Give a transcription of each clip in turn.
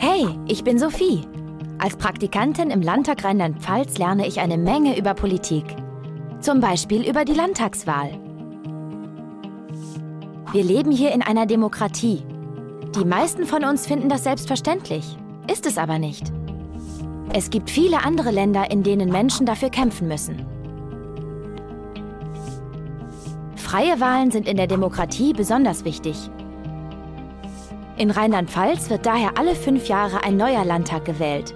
Hey, ich bin Sophie. Als Praktikantin im Landtag Rheinland-Pfalz lerne ich eine Menge über Politik. Zum Beispiel über die Landtagswahl. Wir leben hier in einer Demokratie. Die meisten von uns finden das selbstverständlich, ist es aber nicht. Es gibt viele andere Länder, in denen Menschen dafür kämpfen müssen. Freie Wahlen sind in der Demokratie besonders wichtig. In Rheinland-Pfalz wird daher alle 5 Jahre ein neuer Landtag gewählt.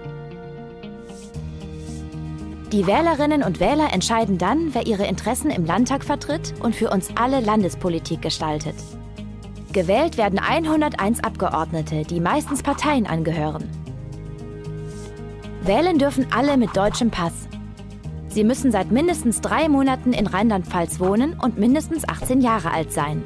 Die Wählerinnen und Wähler entscheiden dann, wer ihre Interessen im Landtag vertritt und für uns alle Landespolitik gestaltet. Gewählt werden 101 Abgeordnete, die meistens Parteien angehören. Wählen dürfen alle mit deutschem Pass. Sie müssen seit mindestens 3 Monaten in Rheinland-Pfalz wohnen und mindestens 18 Jahre alt sein.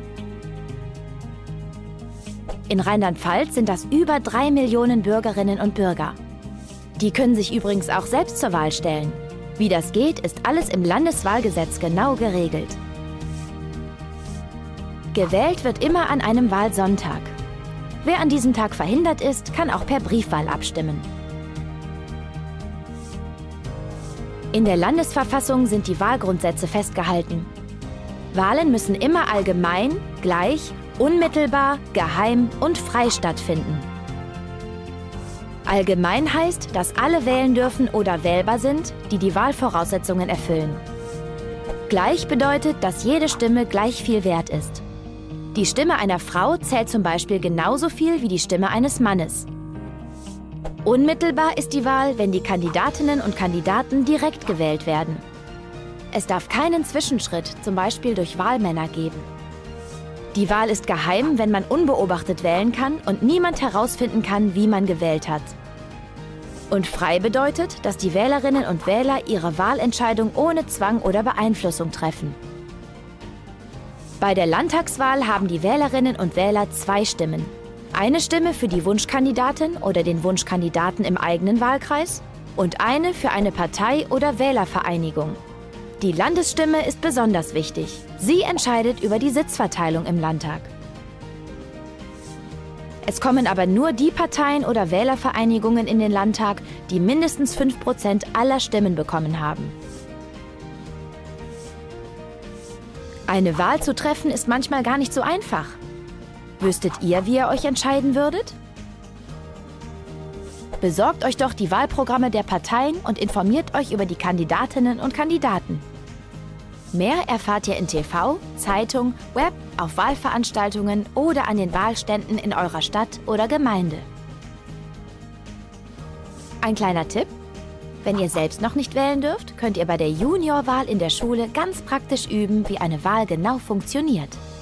In Rheinland-Pfalz sind das über 3 Millionen Bürgerinnen und Bürger. Die können sich übrigens auch selbst zur Wahl stellen. Wie das geht, ist alles im Landeswahlgesetz genau geregelt. Gewählt wird immer an einem Wahlsonntag. Wer an diesem Tag verhindert ist, kann auch per Briefwahl abstimmen. In der Landesverfassung sind die Wahlgrundsätze festgehalten. Wahlen müssen immer allgemein, gleich, unmittelbar, geheim und frei stattfinden. Allgemein heißt, dass alle wählen dürfen oder wählbar sind, die die Wahlvoraussetzungen erfüllen. Gleich bedeutet, dass jede Stimme gleich viel wert ist. Die Stimme einer Frau zählt zum Beispiel genauso viel wie die Stimme eines Mannes. Unmittelbar ist die Wahl, wenn die Kandidatinnen und Kandidaten direkt gewählt werden. Es darf keinen Zwischenschritt, zum Beispiel durch Wahlmänner, geben. Die Wahl ist geheim, wenn man unbeobachtet wählen kann und niemand herausfinden kann, wie man gewählt hat. Und frei bedeutet, dass die Wählerinnen und Wähler ihre Wahlentscheidung ohne Zwang oder Beeinflussung treffen. Bei der Landtagswahl haben die Wählerinnen und Wähler 2 Stimmen. Eine Stimme für die Wunschkandidatin oder den Wunschkandidaten im eigenen Wahlkreis und eine für eine Partei oder Wählervereinigung. Die Landesstimme ist besonders wichtig. Sie entscheidet über die Sitzverteilung im Landtag. Es kommen aber nur die Parteien oder Wählervereinigungen in den Landtag, die mindestens 5% aller Stimmen bekommen haben. Eine Wahl zu treffen ist manchmal gar nicht so einfach. Wüsstet ihr, wie ihr euch entscheiden würdet? Besorgt euch doch die Wahlprogramme der Parteien und informiert euch über die Kandidatinnen und Kandidaten. Mehr erfahrt ihr in TV, Zeitung, Web, auf Wahlveranstaltungen oder an den Wahlständen in eurer Stadt oder Gemeinde. Ein kleiner Tipp: Wenn ihr selbst noch nicht wählen dürft, könnt ihr bei der Juniorwahl in der Schule ganz praktisch üben, wie eine Wahl genau funktioniert.